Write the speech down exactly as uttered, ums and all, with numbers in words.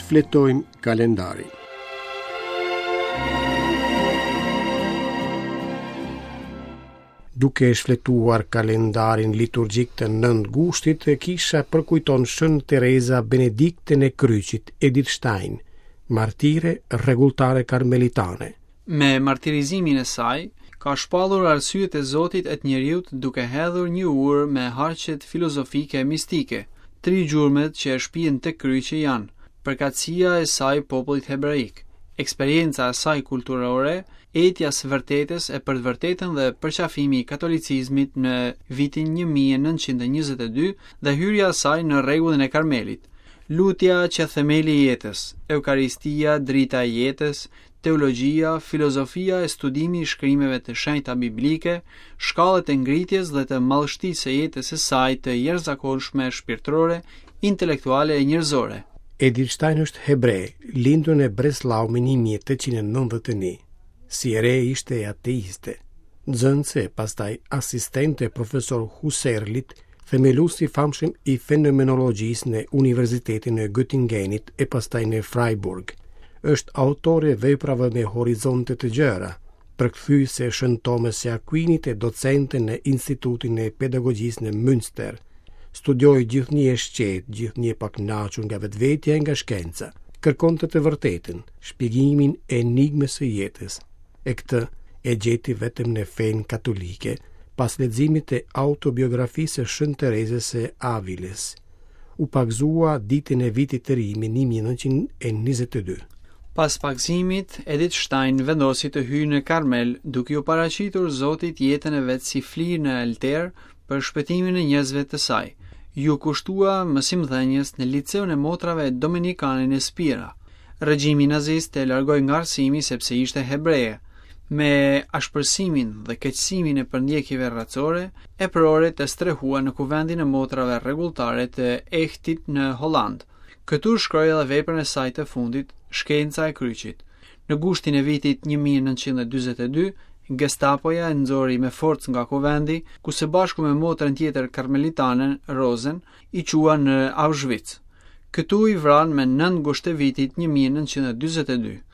Fletojmë kalendarin. Duke shfletuar kalendarin liturgjik të nënt gushtit, kisha përkujton Shën Tereza Benedikten e Kryqit, Edith Stein, martire rregulltare karmelitane. Me martirizimin e saj, ka shpallur arsyet e Zotit e të njeriut duke hedhur një urë me harqet filozofike e mistike. Tri gjurmet që e shpihen tek kryqi janë përkatësia e saj popullit hebraik, eksperienca e saj kulturore, etja së vërtetës e për të vërtetën dhe përqafimi i katolicizmit në vitin një mijë e nëntëqind e njëzet e dy dhe hyrja e saj në rregullin e Karmelit. Lutja që themeli i jetës, eukaristia, drita e jetës, teologjia, filozofia e studimi i shkrimeve të shenjta biblike, shkallët e ngritjes dhe të mallështisë së jetës së saj të jashtëzakonshme shpirtërore, intelektuale e njerëzore. Edith Stein është hebre, lindur në Breslau me një mijë e tetëqind e nëntëdhjetë e një. Si e re ishte e ateiste. Nxënëse, pastaj asistente profesor Husserlit, themeluesi i famshëm i fenomenologjisë në Universitetin e Göttingenit e pastaj në Freiburg. Është autore veprave me horizonte të gjëra, përkthyese e Shën Thomas e Aquinit e docente në Institutin e Pedagogjisë në Münster. Studioi gjithnjë e shqetë, gjithnjë e pakënaqur nga vetvetja e nga shkenca. Kërkonte të vërtetën, shpjegimin e enigmës së jetës. E këtë e gjeti vetëm në fenë katolike, pas leximit të autobiografisë së Shën Terezës së Aviles. U pagzua ditën e vitit të ri me një mijë e nëntëqind e njëzet e dy. Pas pagëzimit, Edith Stein vendosi të hyjë në Karmel, duke u paraqitur Zotit jetën e vet si flirë në alter për shpëtimin e njerëzve të saj. Ju kushtua mësimdhënies në liceun e motrave dominikane në Spira. Regjimi nazist e largoi nga arsimi sepse ishte hebreje. Me ashpërsimin dhe keqësimin e përndjekjeve racore, eprorët e strehua në kuvendin e motrave rregulltare të Ehtit në Holland. Këtu shkroi edhe veprën e saj të fundit, Shkenca e Kryqit. Në gushtin e vitit një mijë e nëntëqind e dyzet e dy, Gestapoja e nxori me forcë nga kuvendi, ku së bashku me motrën tjetër karmelitane, Rosen, i qua në Auschwitz. Këtu i vran me nënt gusht të vitit një mijë e nëntëqind e dyzet e dy.